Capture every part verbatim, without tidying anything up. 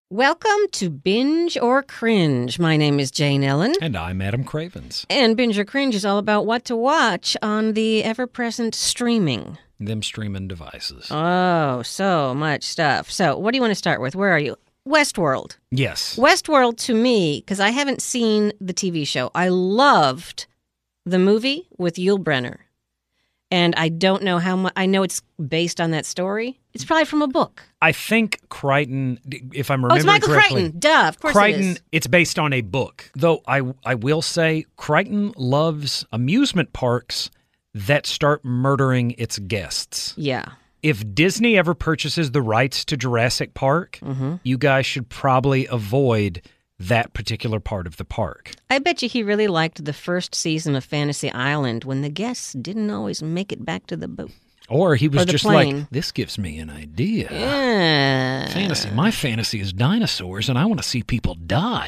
Welcome to Binge or Cringe. My name is Jane Ellen. And I'm Adam Cravens. And Binge or Cringe is all about what to watch on the ever-present streaming. Them streaming devices. Oh, so much stuff. So what do you want to start with? Where are you? Westworld. Yes. Westworld, to me, because I haven't seen the T V show, I loved the movie with Yul Brynner. And I don't know how much, I know it's based on that story. It's probably from a book. I think Crichton, if I'm Oh, remembering it's Michael correctly. Crichton. Duh, of course Crichton, it is. it's based on a book. Though I, I will say Crichton loves amusement parks that start murdering its guests. Yeah. If Disney ever purchases the rights to Jurassic Park, Mm-hmm. you guys should probably avoid that particular part of the park. I bet you he really liked the first season of Fantasy Island when the guests didn't always make it back to the boat. Or he was Or the just plane. like, this gives me an idea. Yeah. Fantasy. My fantasy is dinosaurs, and I want to see people die.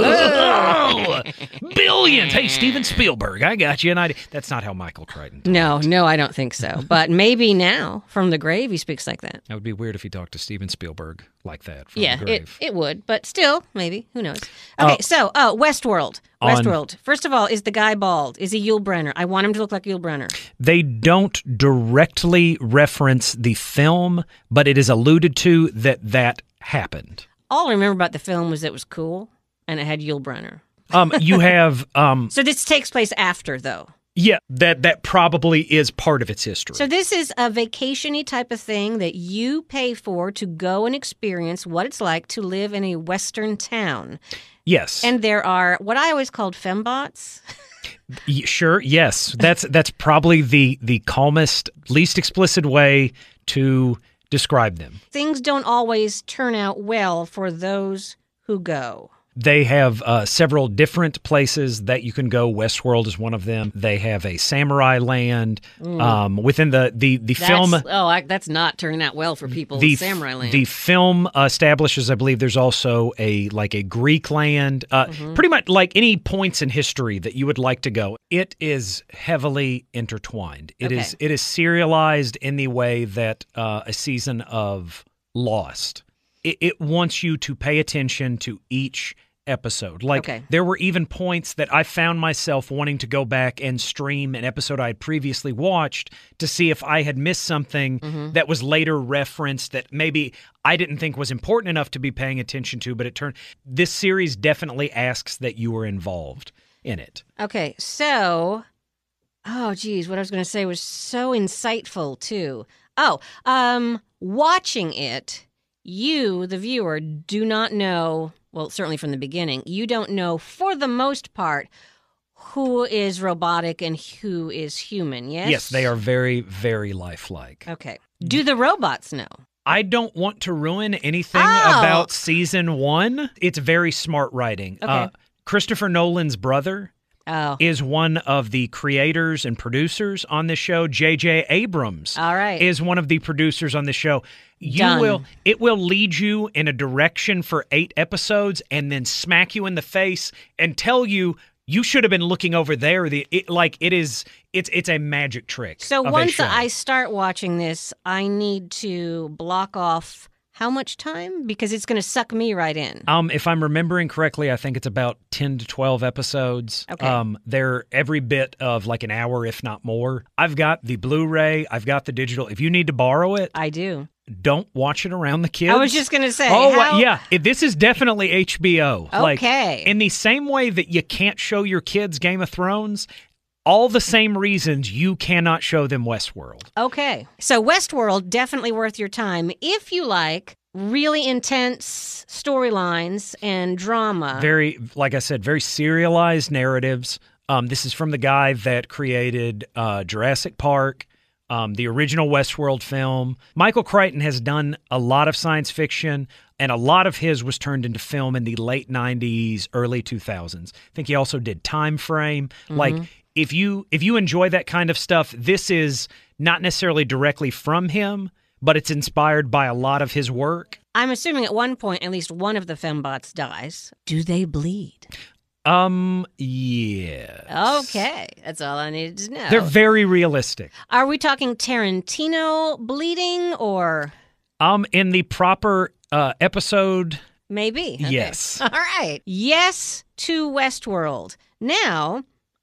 Oh, billions. Hey, Steven Spielberg, I got you an idea. That's not how Michael Crichton talks. No, no, I don't think so. But maybe now, from the grave, he speaks like that. That would be weird if he talked to Steven Spielberg like that from Yeah, the it, grave. it would. But still, maybe. Who knows? Okay, Uh, so, oh, Westworld. on- Westworld. First of all, is the guy bald? Is he Yul Brynner? I want him to look like Yul Brynner. They don't directly reference the film, but it is alluded to that that happened. All I remember about the film was it was cool, and it had Yul Brynner. Um, you have, um, So this takes place after, though. yeah, that that probably is part of its history. So this is a vacation-y type of thing that you pay for to go and experience what it's like to live in a Western town. yes. And there are what I always called fembots. Y- Sure, yes. That's that's probably the the calmest, least explicit way to describe them. Things don't always turn out well for those who go. They have uh, several different places that you can go. Westworld is one of them. They have a samurai land um, within the the the That's, film. oh, I, that's not turning out well for people The in Samurai Land. the film uh, establishes, I believe, there's also a like a Greek land. Uh, Mm-hmm. Pretty much like any points in history that you would like to go. It is heavily intertwined. It is Okay. it is serialized in the way that uh, a season of Lost. It, it wants you to pay attention to each episode. Like Okay. there were even points that I found myself wanting to go back and stream an episode I had previously watched to see if I had missed something Mm-hmm. that was later referenced that maybe I didn't think was important enough to be paying attention to, but it turned this series definitely asks that you were involved in it. Okay, so, oh, geez, what I was going to say was so insightful, too. Oh, um, watching it, you, the viewer, do not know, well, certainly from the beginning, you don't know, for the most part, who is robotic and who is human, yes? Yes, they are very, very lifelike. Okay. Do the robots know? I don't want to ruin anything Oh. about season one. It's very smart writing. Okay. Uh, Christopher Nolan's brother Oh, is one of the creators and producers on this show. J J Abrams all right. is one of the producers on this show. You Done. will it will lead you in a direction for eight episodes and then smack you in the face and tell you you should have been looking over there. The it, like it is it's it's a magic trick. So of a once show. I start watching this, I need to block off how much time? Because it's going to suck me right in. Um, if I'm remembering correctly, I think it's about ten to twelve episodes. Okay. Um, they're every bit of like an hour, if not more. I've got the Blu-ray. I've got the digital. If you need to borrow it, I do. don't watch it around the kids. I was just going to say. Oh, how- uh, yeah. It- this is definitely H B O. Like, Okay. in the same way that you can't show your kids Game of Thrones, all the same reasons you cannot show them Westworld. Okay. So Westworld, definitely worth your time if you like really intense storylines and drama. Very, like I said, very serialized narratives. Um, this is from the guy that created uh, Jurassic Park, um, the original Westworld film. Michael Crichton has done a lot of science fiction, and a lot of his was turned into film in the late nineties, early two thousands. I think he also did Time Frame. Like, if you if you enjoy that kind of stuff, this is not necessarily directly from him, but it's inspired by a lot of his work. I'm assuming at one point at least one of the fembots dies. Do they bleed? Um, yeah. Okay. That's all I needed to know. They're very realistic. Are we talking Tarantino bleeding or... Um, in the proper uh, episode Maybe. Okay. Yes. All right. Yes to Westworld. Now,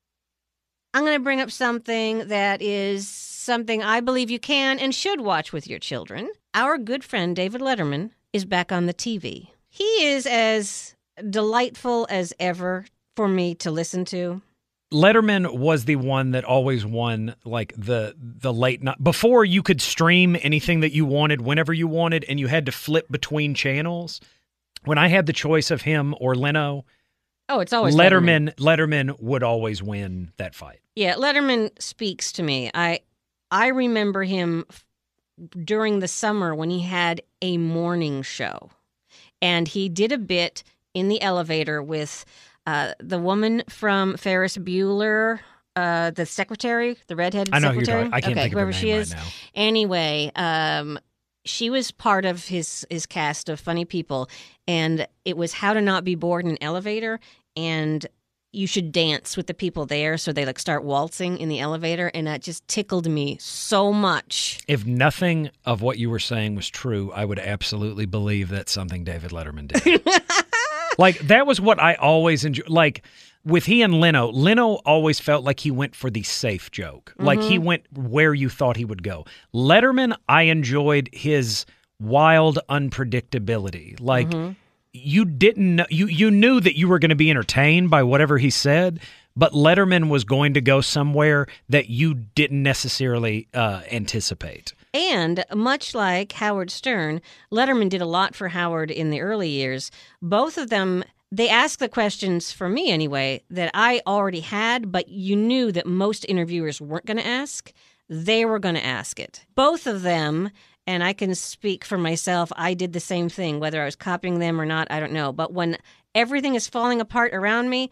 I'm going to bring up something that is something I believe you can and should watch with your children. Our good friend David Letterman is back on the T V. He is as delightful as ever for me to listen to. Letterman was the one that always won, like, the the late night. Before you could stream anything that you wanted whenever you wanted, and you had to flip between channels. When I had the choice of him or Leno, oh, it's always Letterman. Letterman. Letterman would always win that fight. Yeah, Letterman speaks to me. I I remember him f- during the summer when he had a morning show, and he did a bit in the elevator with uh, the woman from Ferris Bueller, uh, the secretary, the redheaded I know who secretary. you're talking. I can't okay, think of her whoever name she is. right now. Anyway, um, she was part of his his cast of funny people, and it was how to not be bored in an elevator, and you should dance with the people there, so they like start waltzing in the elevator, and that just tickled me so much. If nothing of what you were saying was true, I would absolutely believe that's something David Letterman did. Like, that was what I always enjoyed. Like, with he and Leno, Leno always felt like he went for the safe joke. Mm-hmm. Like, he went where you thought he would go. Letterman, I enjoyed his wild unpredictability. Like, mm-hmm. you didn't know, you, you knew that you were going to be entertained by whatever he said, but Letterman was going to go somewhere that you didn't necessarily uh, anticipate. And much like Howard Stern, Letterman did a lot for Howard in the early years. Both of them, they asked the questions, for me anyway, that I already had, but you knew that most interviewers weren't going to ask. They were going to ask it. Both of them, and I can speak for myself, I did the same thing. Whether I was copying them or not, I don't know. But when everything is falling apart around me,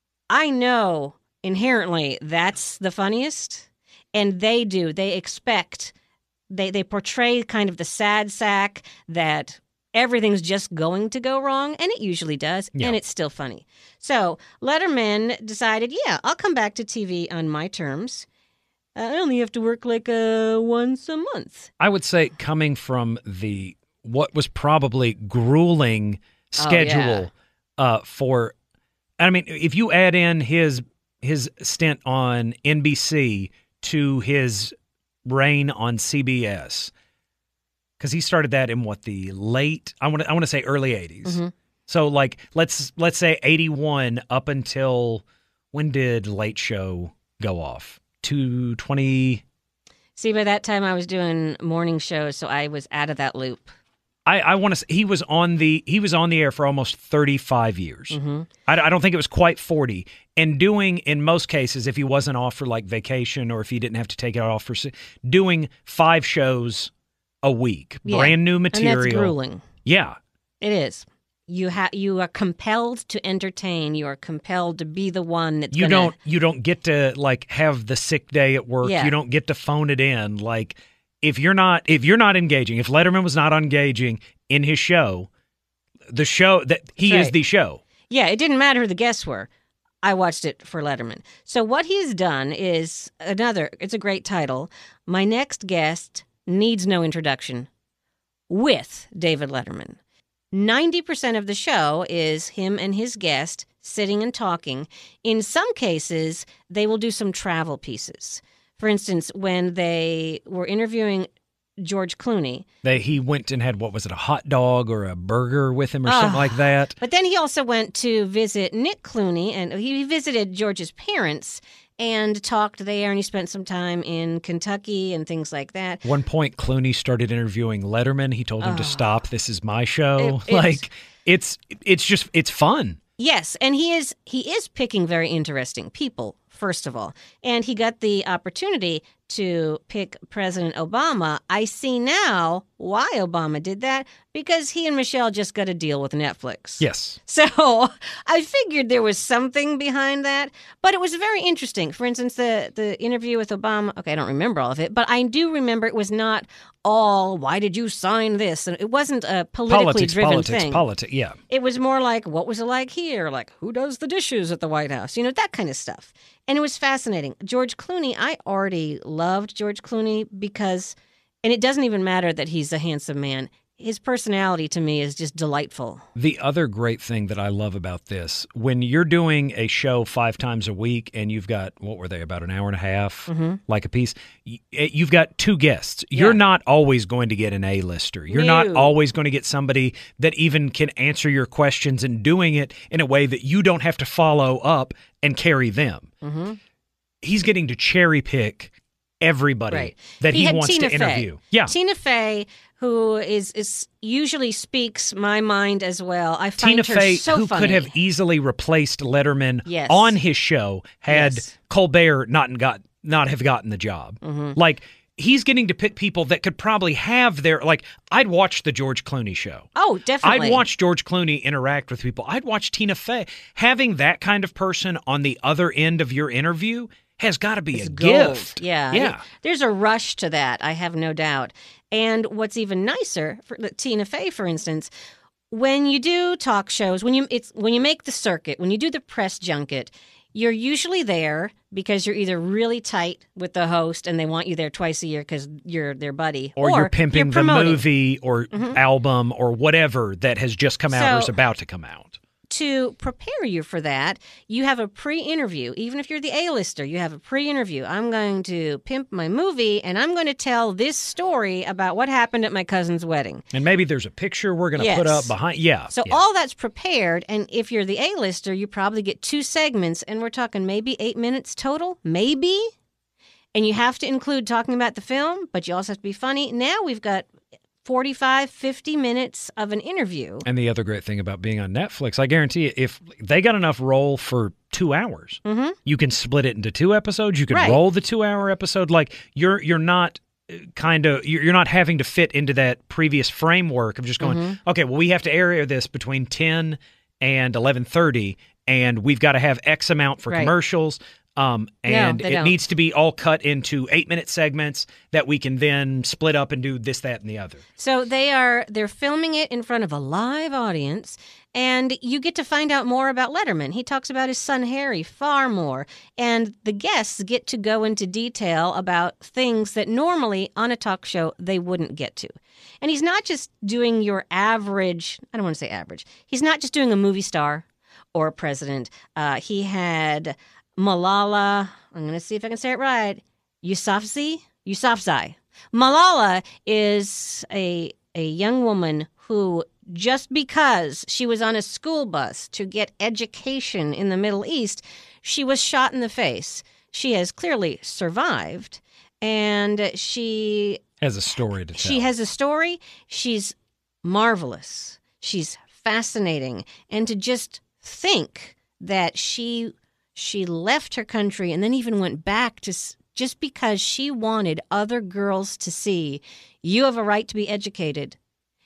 I know inherently that's the funniest. And they do. They expect... They they portray kind of the sad sack that everything's just going to go wrong, and it usually does, yeah. And it's still funny. So Letterman decided, yeah, I'll come back to T V on my terms. I only have to work like uh, once a month. I would say coming from the what was probably grueling schedule oh, yeah. uh, for, I mean, if you add in his his stint on N B C to his reign on C B S, because he started that in what, the late I want to I want to say early eighties. Mm-hmm. So like let's let's say eighty-one up until when did Late Show go off? two twenty See, by that time I was doing morning shows, so I was out of that loop. I, I want to say he was on the he was on the air for almost thirty-five years. Mm-hmm. I, I don't think it was quite forty. And doing, in most cases, if he wasn't off for like vacation or if he didn't have to take it off for, doing five shows a week, yeah. brand new material. And that's grueling. Yeah, it is. You ha- you are compelled to entertain. You are compelled to be the one that's you gonna... don't you don't get to like have the sick day at work. Yeah. You don't get to phone it in. Like if you're not if you're not engaging, if Letterman was not engaging in his show, the show that he right. is the show. Yeah, it didn't matter who the guests were. I watched it for Letterman. So what he's done is another, it's a great title. My Next Guest Needs No Introduction with David Letterman. ninety percent of the show is him and his guest sitting and talking. In some cases, they will do some travel pieces. For instance, when they were interviewing George Clooney. They, he went and had, what was it, a hot dog or a burger with him or uh, something like that? But then he also went to visit Nick Clooney, and he visited George's parents and talked there, and he spent some time in Kentucky and things like that. At one point, Clooney started interviewing Letterman. He told him uh, to stop. This is my show. It, like, it's it's just, it's fun. Yes, and he is he is picking very interesting people, first of all. And he got the opportunity to pick President Obama. I see now why Obama did that, because he and Michelle just got a deal with Netflix. Yes. So I figured there was something behind that, but it was very interesting. For instance, the, the interview with Obama, okay, I don't remember all of it, but I do remember it was not all, why did you sign this? And it wasn't a politically politics, driven politics, thing. Politics, yeah. It was more like, what was it like here? Like, who does the dishes at the White House? You know, that kind of stuff. And it was fascinating. George Clooney, I already loved George Clooney because, and it doesn't even matter that he's a handsome man, his personality to me is just delightful. The other great thing that I love about this, when you're doing a show five times a week and you've got, what were they, about an hour and a half, mm-hmm. like a piece, you've got two guests. You're yeah. not always going to get an A-lister. You're no. not always going to get somebody that even can answer your questions and doing it in a way that you don't have to follow up and carry them. Mm-hmm. He's getting to cherry pick everybody right. that he, he wants Tina to interview. Fey. Yeah. Tina Fey, who is, is usually speaks my mind as well. I find Tina her Fey, so who funny. could have easily replaced Letterman yes. on his show had yes. Colbert not got not have gotten the job. Mm-hmm. Like, he's getting to pick people that could probably have their, like, I'd watch the George Clooney show. Oh, definitely. I'd watch George Clooney interact with people. I'd watch Tina Fey. Having that kind of person on the other end of your interview has got to be it's a gold. gift. Yeah. Yeah. It, there's a rush to that, I have no doubt. And what's even nicer, for Tina Fey, for instance, when you do talk shows, when you it's when you make the circuit, when you do the press junket, you're usually there because you're either really tight with the host and they want you there twice a year because you're their buddy. Or, or you're pimping you're the movie or mm-hmm. album or whatever that has just come out so, or is about to come out. To prepare you for that, you have a pre-interview. Even if you're the A-lister, you have a pre-interview. I'm going to pimp my movie, and I'm going to tell this story about what happened at my cousin's wedding. And maybe there's a picture we're going to yes. put up behind. Yeah. So yeah. all that's prepared, and if you're the A-lister, you probably get two segments, and we're talking maybe eight minutes total, maybe. And you have to include talking about the film, but you also have to be funny. Now we've got forty-five, fifty minutes of an interview. And the other great thing about being on Netflix, I guarantee you, if they got enough roll for two hours, mm-hmm. you can split it into two episodes. You can right. roll the two-hour episode. Like, you're you're not kind of you're not having to fit into that previous framework of just going, mm-hmm. okay, well, we have to air this between ten and eleven thirty, and we've got to have X amount for right. commercials. Um, and no, it don't. needs to be all cut into eight-minute segments that we can then split up and do this, that, and the other. So they are they're filming it in front of a live audience, and you get to find out more about Letterman. He talks about his son Harry far more, and the guests get to go into detail about things that normally on a talk show they wouldn't get to. And he's not just doing your average, I don't want to say average, he's not just doing a movie star or a president. Uh, he had Malala, I'm going to see if I can say it right, Yousafzai? Yousafzai. Malala is a a young woman who, just because she was on a school bus to get education in the Middle East, she was shot in the face. She has clearly survived, and she has a story to tell. She has a story. She's marvelous. She's fascinating. And to just think that she she left her country and then even went back to just because she wanted other girls to see, you have a right to be educated.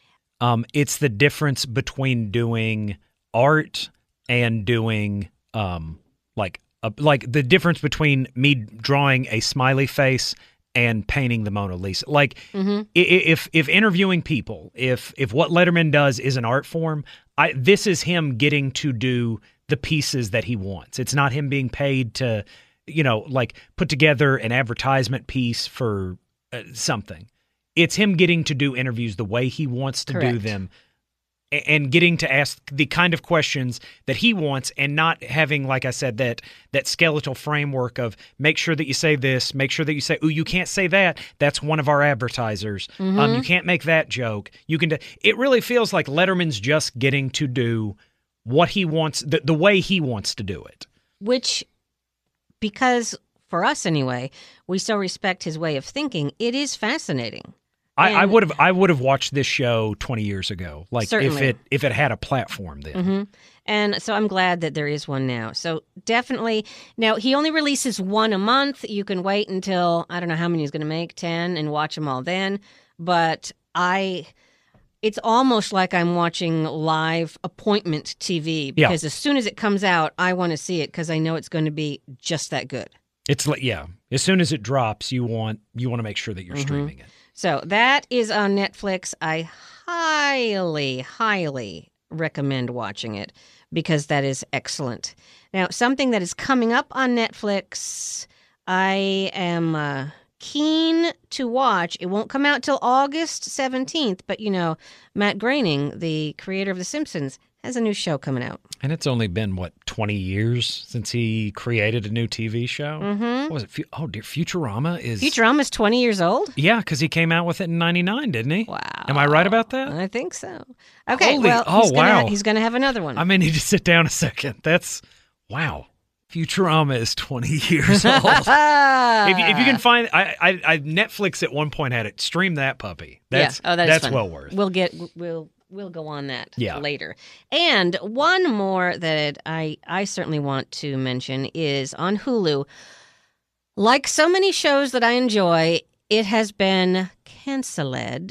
Um, it's the difference between doing art and doing um, like a, like the difference between me drawing a smiley face and painting the Mona Lisa. Like, mm-hmm. if if interviewing people, if if what Letterman does is an art form, I this is him getting to do the pieces that he wants. It's not him being paid to, you know, like put together an advertisement piece for uh, something. It's him getting to do interviews the way he wants to Correct. do them, and getting to ask the kind of questions that he wants, and not having, like I said, that that skeletal framework of make sure that you say this, make sure that you say, "Ooh, you can't say that. That's one of our advertisers. Mm-hmm. Um, you can't make that joke. You can." Do, it really feels like Letterman's just getting to do what he wants, the, the way he wants to do it. Which, because for us anyway, we so respect his way of thinking, it is fascinating. I, I would have I would have watched this show twenty years ago, like Certainly. if it if it had a platform then. Mm-hmm. And so I'm glad that there is one now. So definitely, now he only releases one a month. You can wait until, I don't know how many he's going to make, ten, and watch them all then. But I, it's almost like I'm watching live appointment T V, because Yeah. as soon as it comes out, I want to see it because I know it's going to be just that good. It's like, yeah, as soon as it drops, you want you want to make sure that you're Mm-hmm. streaming it. So that is on Netflix. I highly, highly recommend watching it because that is excellent. Now, something that is coming up on Netflix, I am uh, keen to watch, it won't come out till August seventeenth, but you know, Matt Groening, the creator of The Simpsons, has a new show coming out. And it's only been, what, twenty years since he created a new T V show? Mm-hmm. What was it? Fu- oh, dear. Futurama is... Futurama's twenty years old? Yeah, because he came out with it in ninety-nine, didn't he? Wow. Am I right about that? I think so. Okay, Holy- well, oh, he's gonna, wow. he's going to have another one. I may need to sit down a second. That's... Wow. Futurama is twenty years old. if, you, if you can find... I, I, I Netflix at one point had it. Stream that puppy. That's, yeah. Oh, that is that's fun. well worth. We'll get... We'll... We'll go on that Yeah. later. And one more that I, I certainly want to mention is on Hulu. Like so many shows that I enjoy, it has been canceled.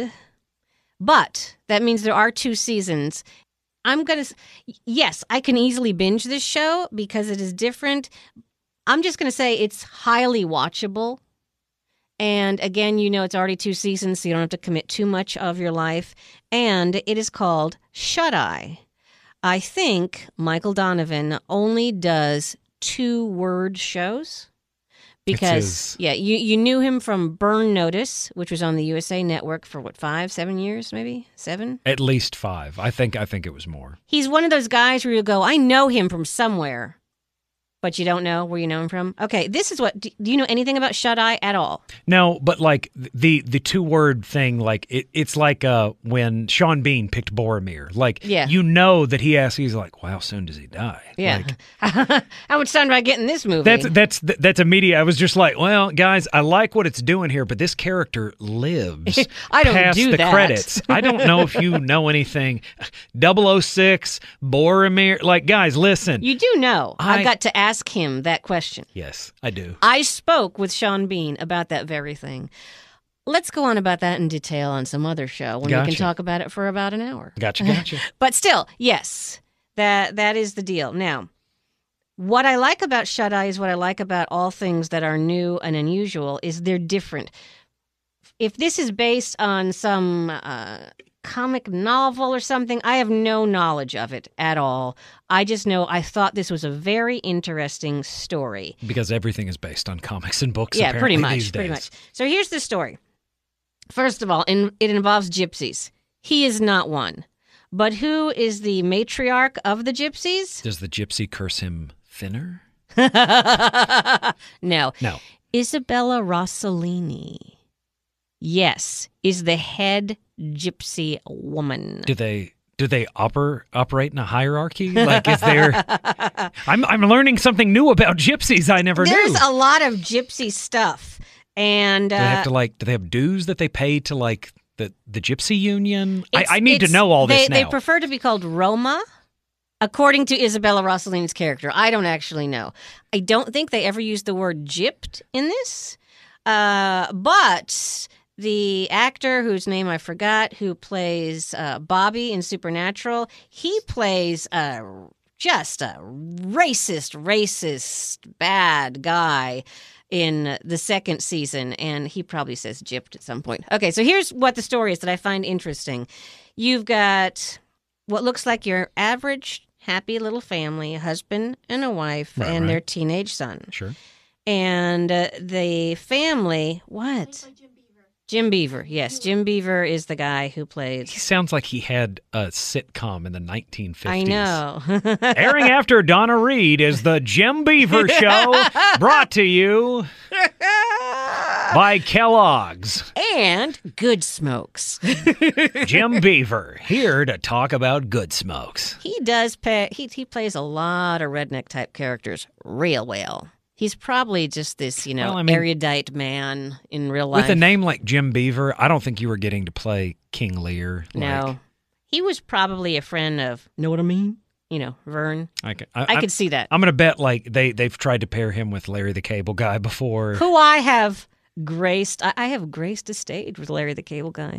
But that means there are two seasons. I'm going to... Yes, I can easily binge this show because it is different. I'm just going to say it's highly watchable. And again, you know, it's already two seasons, so you don't have to commit too much of your life. And it is called Shut Eye. I think Michael Donovan only does two-word shows. Because, his- yeah, you, you knew him from Burn Notice, which was on the U S A Network for, what, five, seven years, maybe? Seven? At least five. I think I think it was more. He's one of those guys where you go, I know him from somewhere. But you don't know where you know him from? Okay, this is what... Do do you know anything about Shut Eye at all? No, but like the the two word thing, like it, it's like uh, when Sean Bean picked Boromir. Like, Yeah. you know that he asked, he's like, well, how soon does he die? Yeah. Like, How much time do I get in this movie? that's that's that's immediate. I was just like, well, guys, I like what it's doing here, but this character lives I don't past do the that. credits. I don't know if you know anything. double oh six, Boromir. Like, guys, listen. You do know. I, I- got to ask him that question. Yes, I do. I spoke with Sean Bean about that very thing. Let's go on about that in detail on some other show when we Gotcha. can talk about it for about an hour. Gotcha, gotcha. But still, yes, that that is the deal. Now, what I like about Shut Eye is what I like about all things that are new and unusual is they're different. If this is based on some uh, comic novel or something, I have no knowledge of it at all. I just know I thought this was a very interesting story. Because everything is based on comics and books. Yeah, pretty apparently, much, these pretty days. much. So here's the story. First of all, in, it involves gypsies. He is not one. But who is the matriarch of the gypsies? Does the gypsy curse him thinner? No. No. Isabella Rossellini. Yes, is the head gypsy woman. Do they do they oper, operate in a hierarchy? Like, is there? I'm I'm learning something new about gypsies I never There's knew. a lot of gypsy stuff. And do they have uh, to like? Do they have dues that they pay to like the the gypsy union? I, it's- I need to it's- know all this they, now. They prefer to be called Roma, according to Isabella Rossellini's character. I don't actually know. I don't think they ever used the word gypped in this. Uh, but the actor whose name I forgot, who plays uh, Bobby in Supernatural, he plays a, just a racist, racist, bad guy in the second season, and he probably says gypped at some point. Okay, so here's what the story is that I find interesting. You've got what looks like your average happy little family, a husband and a wife, Right, and right. their teenage son. Sure. And uh, the family, what? Jim Beaver. Yes, Jim Beaver is the guy who He played. sounds like he had a sitcom in the nineteen fifties. I know. Airing after Donna Reed is the Jim Beaver Show, brought to you by Kellogg's. And Good Smokes. Jim Beaver, here to talk about good smokes. He does pay, he he plays a lot of redneck type characters real well. He's probably just this, you know, Well, I mean- erudite man in real life. With a name like Jim Beaver, I don't think you were getting to play King Lear. No. Like, He was probably a friend of, know what I mean? You know, Vern. I, can- I, I I'm- could see that. I'm going to bet like they, they've tried to pair him with Larry the Cable Guy before. Who I have graced, I, I have graced a stage with Larry the Cable Guy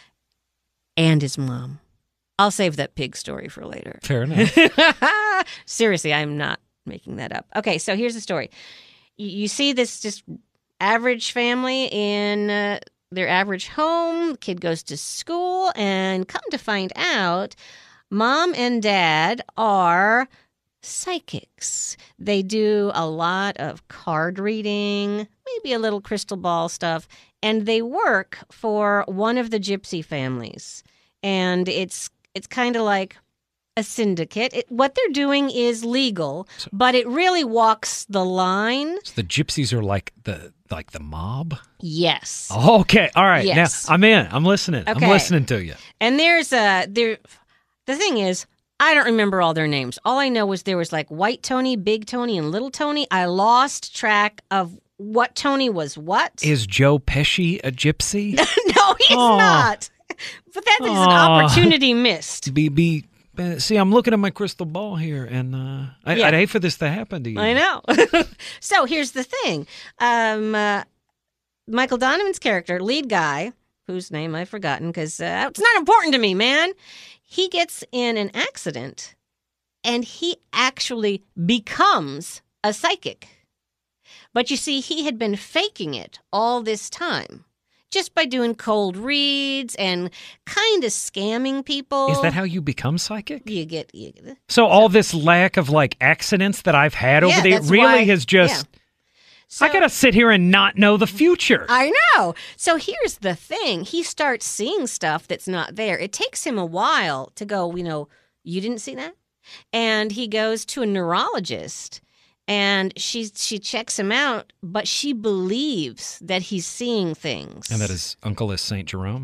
and his mom. I'll save that pig story for later. Fair enough. Seriously, I'm not making that up. Okay, so here's the story. You, you see this just average family in uh, their average home. Kid goes to school, and come to find out, mom and dad are psychics. They do a lot of card reading, maybe a little crystal ball stuff, and they work for one of the gypsy families. And it's it's kind of like a syndicate. It, what they're doing is legal, so, but it really walks the line. So the gypsies are like the like the mob? Yes. Oh, okay. All right. Yes. Now I'm in. I'm listening. Okay. I'm listening to you. And there's a there the thing is, I don't remember all their names. All I know was there was like White Tony, Big Tony, and Little Tony. I lost track of what Tony was what. Is Joe Pesci a gypsy? No, he's oh. not. But that is oh. an opportunity missed. Be be see, I'm looking at my crystal ball here, and uh, I, yeah. I'd hate for this to happen to you. I know. So here's the thing. Um, uh, Michael Donovan's character, lead guy, whose name I've forgotten because uh, it's not important to me, man. He gets in an accident, and he actually becomes a psychic. But you see, he had been faking it all this time, just by doing cold reads and kind of scamming people. Is that how you become psychic? You get... You get so, so all this lack of, like, accidents that I've had over yeah, the really why, has just... Yeah. So, I got to sit here and not know the future. I know. So here's the thing. He starts seeing stuff that's not there. It takes him a while to go, you know, you didn't see that? And he goes to a neurologist, and she, she checks him out, but she believes that he's seeing things. And that his uncle is Saint Jerome?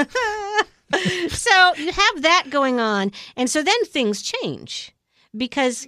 So you have that going on. And so then things change because...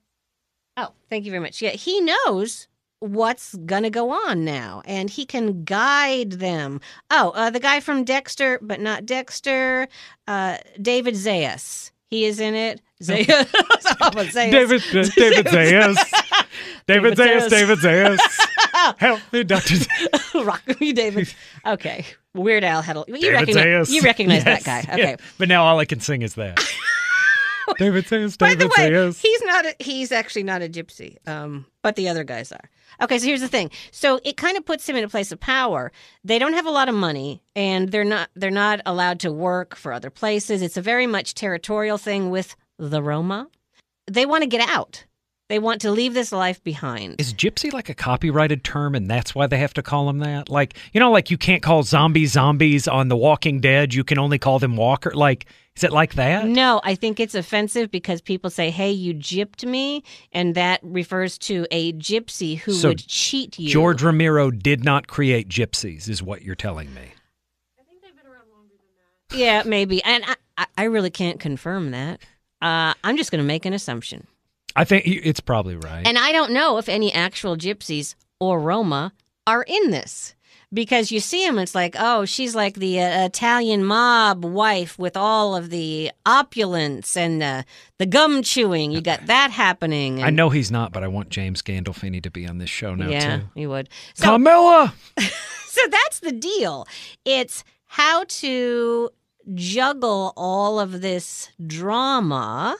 Oh, thank you very much. Yeah, he knows what's gonna go on now, and he can guide them. Oh, uh, the guy from Dexter, but not Dexter, uh, David Zayas. He is in it. Zayas. Zayas. David, uh, David Zayas. David Zayas. David Zayas. Help me, Doctor Rock me, David. Okay, Weird Al had a, you recognize, you recognize yes. that guy. Okay, yeah. But now all I can sing is that. David Zayas. David By the way, Zayas. he's not. A, he's actually not a gypsy, um, but the other guys are. Okay, so here's the thing. So it kind of puts him in a place of power. They don't have a lot of money, and they're not they're not allowed to work for other places. It's a very much territorial thing with the Roma. They want to get out. They want to leave this life behind. Is gypsy like a copyrighted term, and that's why they have to call them that? Like, you know, like you can't call zombies zombies on The Walking Dead. You can only call them walker. Like, is it like that? No, I think it's offensive because people say, hey, you gypped me, and that refers to a gypsy who so would cheat you. George Romero did not create gypsies, is what you're telling me. I think they've been around longer than that. Yeah, maybe. And I, I really can't confirm that. Uh, I'm just going to make an assumption. I think it's probably right. And I don't know if any actual gypsies or Roma are in this. Because you see them, it's like, oh, she's like the uh, Italian mob wife with all of the opulence and uh, the gum chewing. You got that happening. And... I know he's not, but I want James Gandolfini to be on this show now, yeah, too. Yeah, he would. So, Carmilla! So that's the deal. It's how to juggle all of this drama,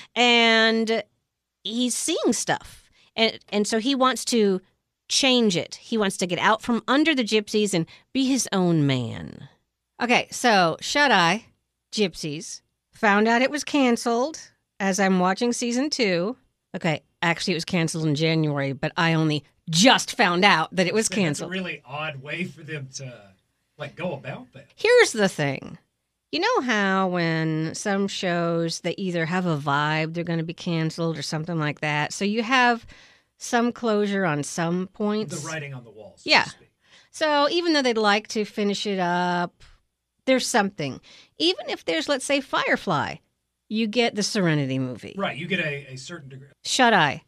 and he's seeing stuff. And, and so he wants to change it. He wants to get out from under the gypsies and be his own man. Okay, so Shut Eye, Gypsies, found out it was canceled as I'm watching season two. Okay, actually it was canceled in January, but I only just found out that it was canceled. That's a really odd way for them to, like, go about that. Here's the thing. You know how when some shows, they either have a vibe they're going to be canceled or something like that? So you have some closure on some points. The writing on the walls. Yeah. So, so even though they'd like to finish it up, there's something. Even if there's, let's say, Firefly, you get the Serenity movie. Right. You get a, a certain degree. Shut Eye.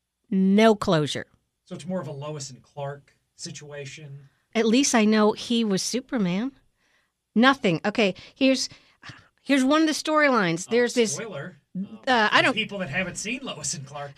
No closure. So it's more of a Lois and Clark situation. At least I know he was Superman. Nothing. Okay, here's here's one of the storylines. There's uh, this. Spoiler. Uh, I don't. People that haven't seen Lois and Clark.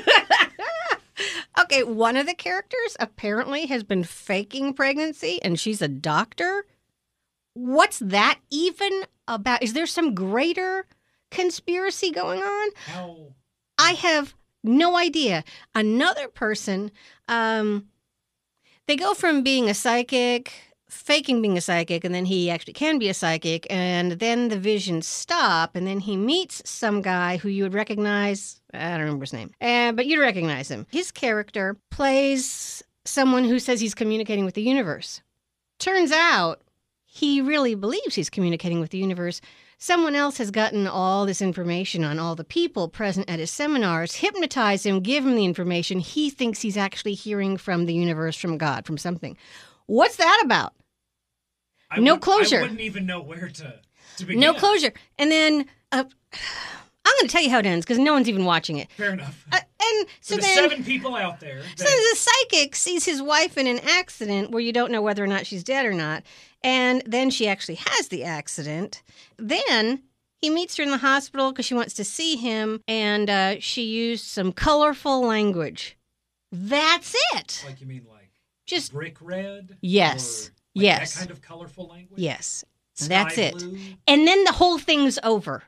Okay, one of the characters apparently has been faking pregnancy, and she's a doctor. What's that even about? Is there some greater conspiracy going on? How? I have no idea. Another person, um, they go from being a psychic faking being a psychic, and then he actually can be a psychic, and then the visions stop, and then he meets some guy who you would recognize. I don't remember his name, uh, but you'd recognize him. His character plays someone who says he's communicating with the universe. Turns out he really believes he's communicating with the universe. Someone else has gotten all this information on all the people present at his seminars, hypnotize him, give him the information. He thinks he's actually hearing from the universe, from God, from something. What's that about? I no would, closure. I wouldn't even know where to, to begin. No closure. And then uh, I'm going to tell you how it ends because no one's even watching it. Fair enough. Uh, and so For the then, seven people out there. so That, the psychic sees his wife in an accident where you don't know whether or not she's dead or not. And then she actually has the accident. Then he meets her in the hospital because she wants to see him. And uh, she used some colorful language. That's it. like you mean like Just, brick red? Yes. Or like Yes. That kind of colorful language? yes. Sky That's it. blue? And then the whole thing's over.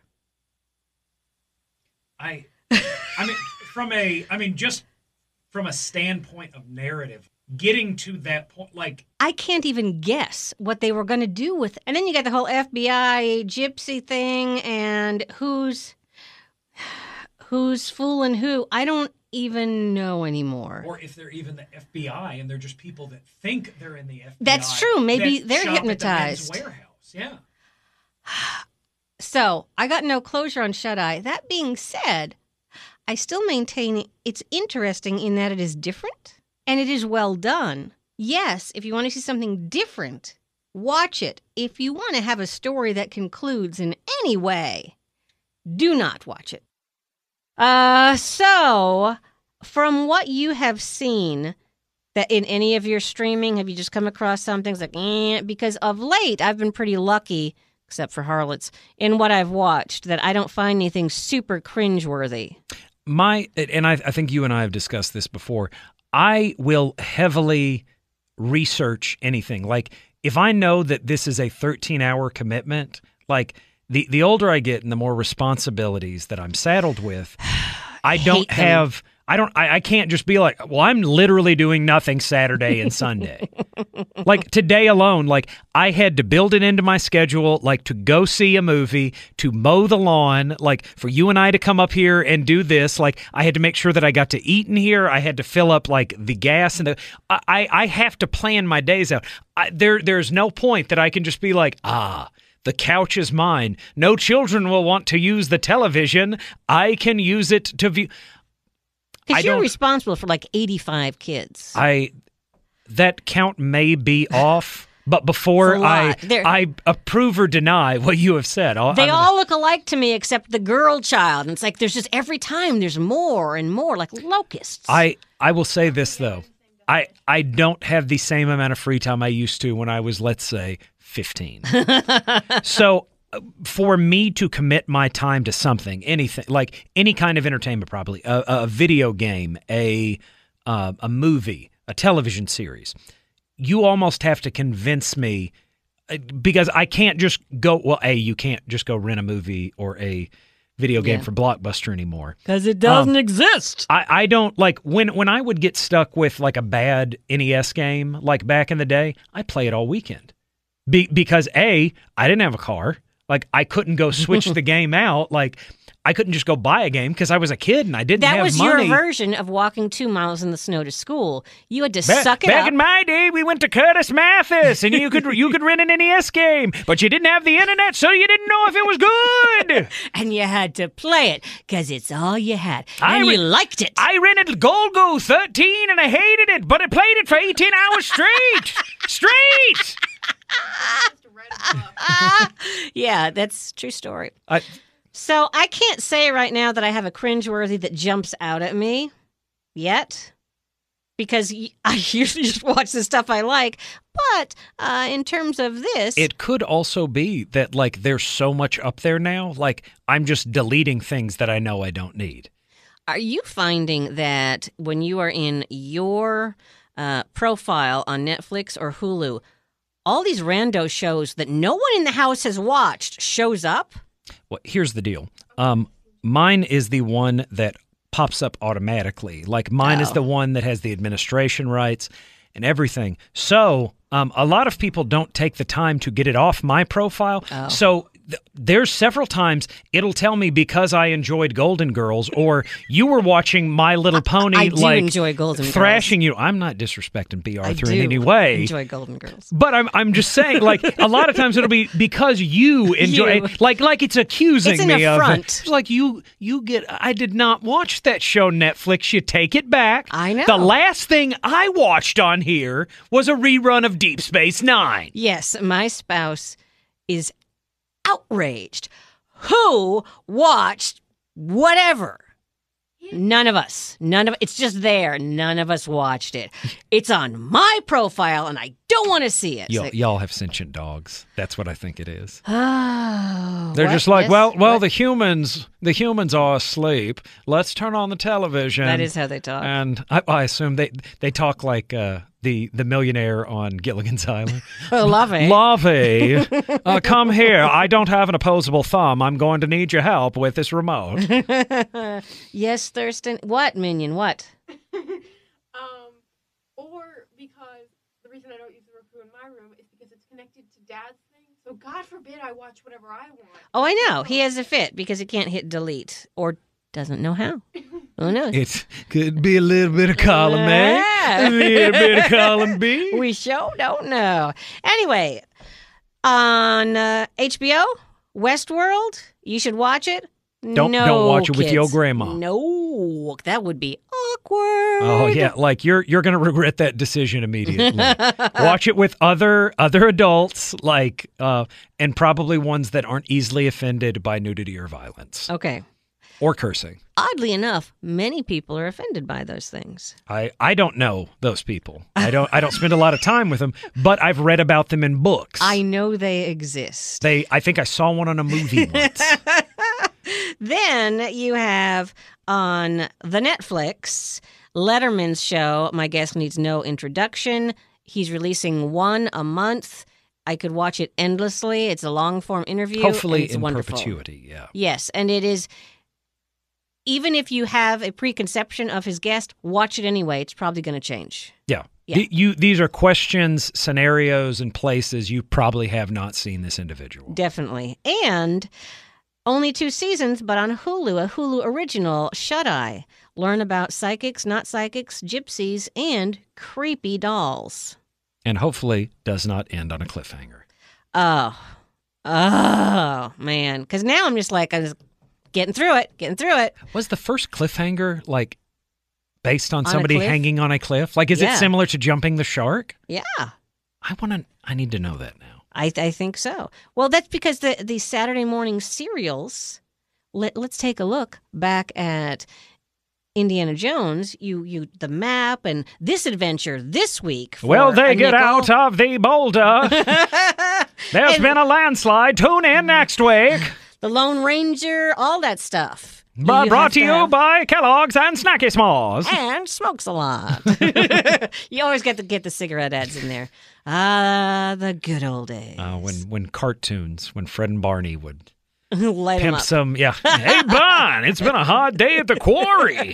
I, I mean, from a, I mean, just from a standpoint of narrative, getting to that point, like, I can't even guess what they were going to do with it. And then you got the whole F B I gypsy thing and who's who's fooling who. I don't even know anymore. or if they're even the F B I and they're just people that think they're in the F B I. That's true. Maybe that they're shop at the Men's hypnotized. warehouse, yeah. So I got no closure on Shut Eye. That being said, I still maintain it's interesting in that it is different and it is well done. Yes, if you want to see something different, watch it. If you want to have a story that concludes in any way, do not watch it. Uh, so, from what you have seen, that in any of your streaming, have you just come across some things like, eh? Because of late, I've been pretty lucky, except for Harlots, in what I've watched, that I don't find anything super cringeworthy. My, and I, I think you and I have discussed this before, I will heavily research anything. Like, if I know that this is a thirteen-hour commitment, like, the, the older I get and the more responsibilities that I'm saddled with, I don't Hate them. have, I don't, I, I can't just be like, well, I'm literally doing nothing Saturday and Sunday. Like, today alone, like, I had to build it into my schedule, like, to go see a movie, to mow the lawn, like, for you and I to come up here and do this. Like, I had to make sure that I got to eat in here. I had to fill up, like, the gas. And the, I, I I have to plan my days out. I, there There's no point that I can just be like, ah, the couch is mine. No children will want to use the television. I can use it to view. I Because you're don't- responsible for like eighty-five kids. I that count may be off, but before It's a I lot. They're- I approve or deny what you have said. I'll, They I'm- all look alike to me except the girl child. And it's like there's just every time there's more and more, like locusts. I I will say this though. I I don't have the same amount of free time I used to when I was, let's say, fifteen. So uh, for me to commit my time to something, anything, like any kind of entertainment, probably a, a video game, a uh, a movie, a television series, you almost have to convince me uh, because I can't just go. Well, a you can't just go rent a movie or a video game Yeah. from Blockbuster anymore. Because it doesn't exist. I, I don't like when when I would get stuck with like a bad N E S game, like back in the day, I play it all weekend. Be, because A, I didn't have a car. Like, I couldn't go switch the game out. Like, I couldn't just go buy a game because I was a kid and I didn't That have was money. your version of walking two miles in the snow to school. You had to Back, suck it back up. in my day, we went to Curtis Mathis, and you could you could rent an N E S game, but you didn't have the internet, so you didn't know if it was good. and you had to play it because it's all you had. I And re- you liked it. I rented Golgo thirteen, and I hated it, but I played it for eighteen hours straight. Straight. Just to write a book. yeah, that's a true story. I, So I can't say right now that I have a cringeworthy that jumps out at me yet, because y- I usually just watch the stuff I like. But uh, in terms of this, It could also be that, like, there's so much up there now, like, I'm just deleting things that I know I don't need. are you finding that when you are in your uh, profile on Netflix or Hulu, all these rando shows that no one in the house has watched shows up? Well, here's the deal. Um, mine is the one that pops up automatically. Like, mine is Oh. the one that has the administration rights. and everything. So um, a lot of people don't take the time to get it off my profile. Oh. So th- there's several times it'll tell me because I enjoyed Golden Girls or you were watching My Little Pony. I do like enjoy Golden Girls. thrashing you. I'm not disrespecting B. I Arthur do in any way. enjoy Golden Girls. But I'm I'm just saying, like a lot of times it'll be because you enjoy You. it, like like it's accusing It's an me of affront. it. It's like you you get. I did not watch that show Netflix. You take it back. I know. The last thing I watched on here was a rerun of Deep Space Nine. Yes, my spouse is outraged. Who watched whatever? None of us. None of it's just there. None of us watched it. It's on my profile, and I don't want to see it. Y'all, It's like, y'all have sentient dogs. That's what I think it is. oh, They're what? just like, Yes? well, well, What? the humans, the humans are asleep. Let's turn on the television. That is how they talk. And I, I assume they they talk like uh, the the millionaire on Gilligan's Island. Oh, love it. Lovey, uh, come here. I don't have an opposable thumb. I'm going to need your help with this remote. Yes, Thurston. What, Minion? What? Um, or because the reason I don't use the Roku in my room is because it's connected to Dad's thing. So God forbid I watch whatever I want. Oh, I know. He has a fit because he can't hit delete or doesn't know how. Who knows? It could be a little bit of column A, Yeah. a little bit of column B. We sure don't know. Anyway, on uh, H B O, Westworld, you should watch it. Don't- no, don't watch it with kids. your grandma. No, that would be awkward. Oh yeah, like you're you're gonna regret that decision immediately. Watch it with other other adults, like uh, and probably ones that aren't easily offended by nudity or violence Okay. or cursing. Oddly enough, many people are offended by those things. I, I don't know those people. I don't I don't spend a lot of time with them, but I've read about them in books. I know they exist. They I think I saw one on a movie once. Then you have on the Netflix Letterman's show. My guest needs no introduction. He's releasing one a month. I could watch it endlessly. It's a long form interview. Hopefully and it's in wonderful. perpetuity, yeah. Yes, and it is. Even if you have a preconception of his guest, watch it anyway. It's probably going to change. Yeah. Yeah. Th- you these are questions, scenarios, and places you probably have not seen this individual. Definitely. And only two seasons, but on Hulu, a Hulu original, Shut Eye. Learn about psychics, not psychics, gypsies, and creepy dolls. And hopefully does not end on a cliffhanger. Oh, oh, man. Because now I'm just like, I'm just getting through it, getting through it. Was the first cliffhanger like based on, On a somebody cliff? hanging on a cliff? Like, is Yeah. it similar to Jumping the Shark? Yeah, I want to. I need to know that now. I, I think so. Well, that's because the, the Saturday morning serials, let, let's take a look back at Indiana Jones, you you the map and this adventure this week. For Well, they a get nickel. out of the boulder. There's And been a landslide. Tune in next week. the Lone Ranger, all that stuff. You- But you brought have to you have- by Kellogg's and Snacky Smalls. and smokes a lot. You always get to get the cigarette ads in there. Ah, the good old days. Uh, when when cartoons, when Fred and Barney would Light 'em pimp up. some, yeah. Hey, Bon, it's been a hot day at the quarry.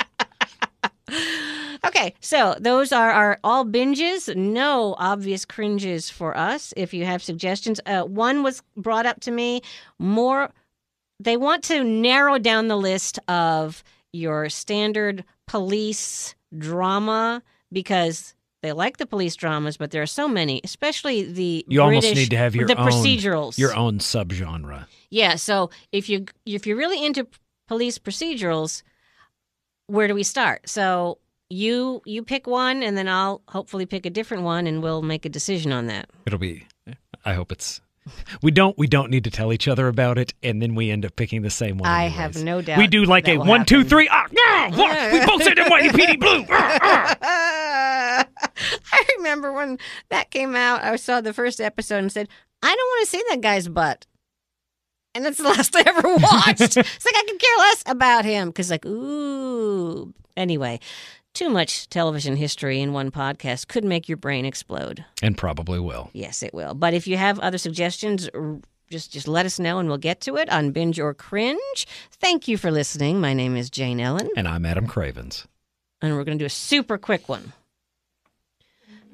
Okay, so those are our all binges. No obvious cringes for us. If you have suggestions, uh, one was brought up to me. More, they want to narrow down the list of your standard police drama because they like the police dramas, but there are so many, especially the You almost British- need to have your the own procedurals. your own subgenre. Yeah, so if you if you're really into police procedurals, where do we start? So you you pick one, and then I'll hopefully pick a different one, and we'll make a decision on that. It'll be. I hope it's. We don't. We don't need to tell each other about it, and then we end up picking the same one. I anyways. have no doubt We do like that a will one, two, happen. three. Ah, ah, what? We both said them whitey P D blue. Ah, ah. I remember when that came out, I saw the first episode and said, I don't want to see that guy's butt. And that's the last I ever watched. It's like I could care less about him because, like, ooh. Anyway, too much television history in one podcast could make your brain explode. And probably will. Yes, it will. But if you have other suggestions, r- just just let us know and we'll get to it on Binge or Cringe. Thank you for listening. My name is Jane Ellen, And I'm Adam Cravens. and we're going to do a super quick one.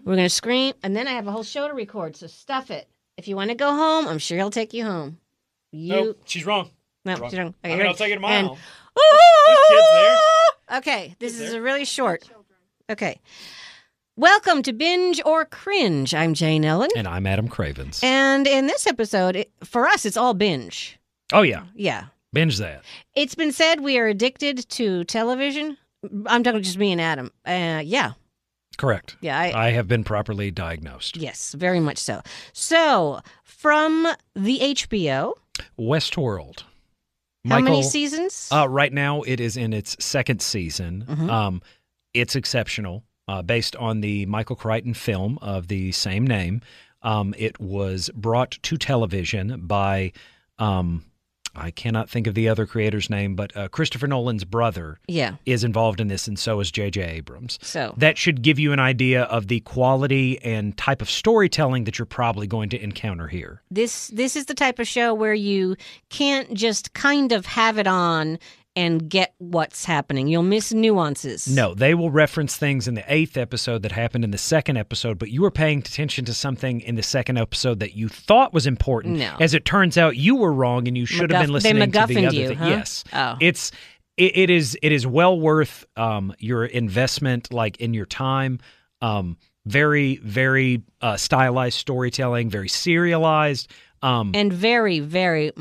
We're going to scream, and then I have a whole show to record, so stuff it. If you want to go home, I'm sure he'll take you home. You... No, she's wrong. No, wrong. she's wrong. Okay, I mean, ready? I'll take it to my And- home. There's kids there. Okay, this Kids is there. a really short. Children. Okay. Welcome to Binge or Cringe. I'm Jane Ellen. And I'm Adam Cravens. And in this episode, it, for us, it's all binge. Oh, yeah. Yeah. Binge that. It's been said we are addicted to television. I'm talking just me and Adam. Uh, yeah. Correct. Yeah. I, I have been properly diagnosed. yes, very much so. So, from the H B O, Westworld. how many Michael- seasons? Uh, right now, it is in its second season. Mhm. Um, it's exceptional, uh, based on the Michael Crichton film of the same name. Um, it was brought to television by, um, I cannot think of the other creator's name, but uh, Christopher Nolan's brother yeah. is involved in this, and so is J J Abrams. So, That should give you an idea of the quality and type of storytelling that you're probably going to encounter here. this this is the type of show where you can't just kind of have it on and get what's happening. You'll miss nuances. No, they will reference things in the eighth episode that happened in the second episode, but you were paying attention to something in the second episode that you thought was important. No. As it turns out, you were wrong, and you should have been MacGuff- they listening to the MacGuffined other you, thing. huh? Yes, Oh. it's it, it is it is well worth um, your investment, like in your time. Um, very very uh, stylized storytelling, very serialized. Um, And very, very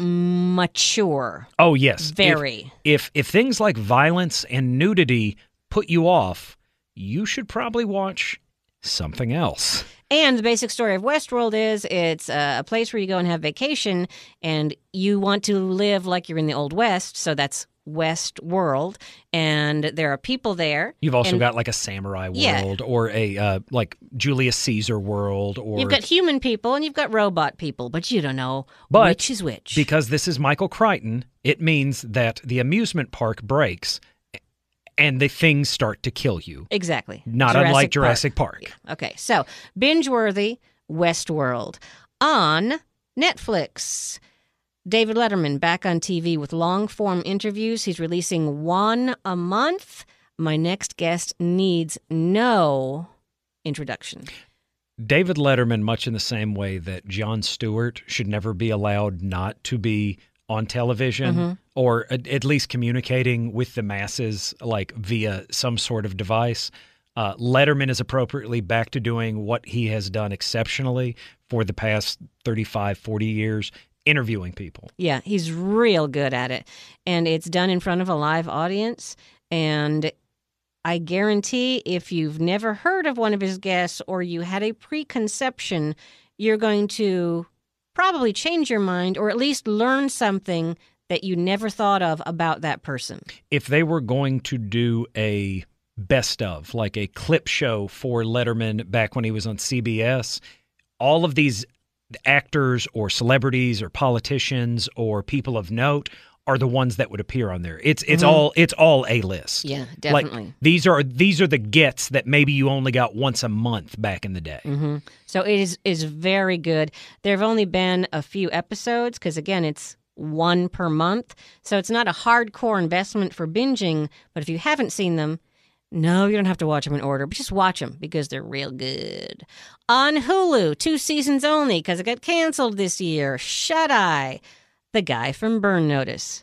mature. oh yes, If- Very. If if things like violence and nudity put you off, you should probably watch something else. And the basic story of Westworld is it's uh, a place where you go and have vacation, and you want to live like you're in the Old West, so that's Westworld, and there are people there. You've also And- got like a samurai Yeah. world, or a uh, like Julius Caesar world, or You've got human people and you've got robot people, but you don't know But which is which. because this is Michael Crichton, it means that the amusement park breaks and the things start to kill you. exactly. Not Jurassic unlike Park. Jurassic Park. Okay, so binge-worthy Westworld on Netflix. David Letterman back on T V with long-form interviews. He's releasing one a month. My next guest needs no introduction. David Letterman, much in the same way that Jon Stewart should never be allowed not to be on television, Mm-hmm. or at, at least communicating with the masses, like via some sort of device. Uh, Letterman is appropriately back to doing what he has done exceptionally for the past thirty-five, forty years, interviewing people. Yeah, he's real good at it. And it's done in front of a live audience. And I guarantee if you've never heard of one of his guests or you had a preconception, you're going to probably change your mind or at least learn something that you never thought of about that person. If they were going to do a best of, like a clip show for Letterman back when he was on C B S, all of these actors or celebrities or politicians or people of note are the ones that would appear on there. It's it's Mhm. all it's all A list. Yeah, Like, definitely. these are these are the gets that maybe you only got once a month back in the day. hmm So it is is very good. There have only been a few episodes because again, it's one per month, so it's not a hardcore investment for binging. But if you haven't seen them, no, you don't have to watch them in order, but just watch them because they're real good. On Hulu, two seasons only because it got canceled this year. Shut Eye, the guy from Burn Notice.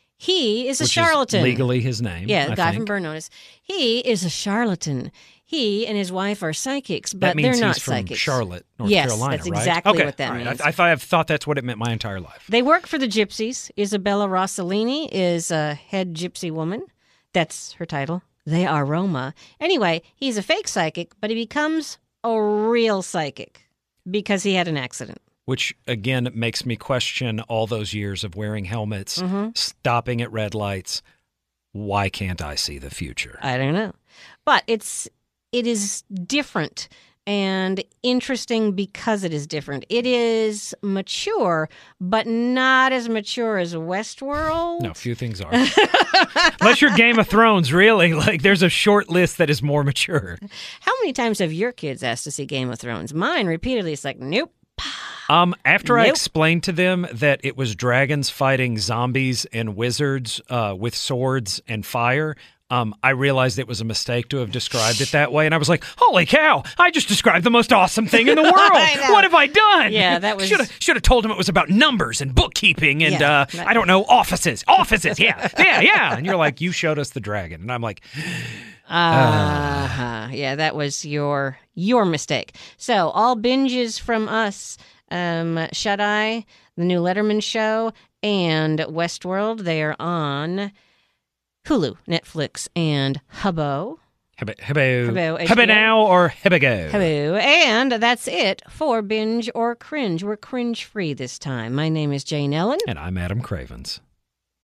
He is a Which charlatan. is legally his name. Yeah, the I guy think. from Burn Notice. He is a charlatan. He and his wife are psychics, but That means they're not he's from psychics. Charlotte, North Yes, Carolina, that's right? exactly Okay, what that all right. means. I, I, thought, I've thought that's what it meant my entire life. They work for the gypsies. Isabella Rossellini is a head gypsy woman. That's her title. They are Roma. Anyway, he's a fake psychic, but he becomes a real psychic because he had an accident. Which, again, makes me question all those years of wearing helmets, Mm-hmm. stopping at red lights. Why can't I see the future? I don't know. But it's it is different and interesting because it is different. It is mature, but not as mature as Westworld. No, few things are. Unless you're Game of Thrones, really. Like, there's a short list that is more mature. How many times have your kids asked to see Game of Thrones? Mine repeatedly. It's like, nope. Um, after I Nope. explained to them that it was dragons fighting zombies and wizards uh, with swords and fire, um, I realized it was a mistake to have described it that way. And I was like, holy cow, I just described the most awesome thing in the world. What have I done? Yeah, that was... Should have should have told him it was about numbers and bookkeeping and, Yeah, uh, that- I don't know, offices. Offices, yeah, yeah, yeah. And you're like, you showed us the dragon. And I'm like, Uh-huh. Yeah, that was your your mistake. So, all binges from us, um, Shut-Eye, The New Letterman Show, and Westworld, they are on Hulu, Netflix, and Hubbo. Hibbo, hibbo, Hubbo, H B O. hibbo now or hibbo go. Hello. And that's it for Binge or Cringe. We're cringe-free this time. My name is Jane Ellen. And I'm Adam Cravens.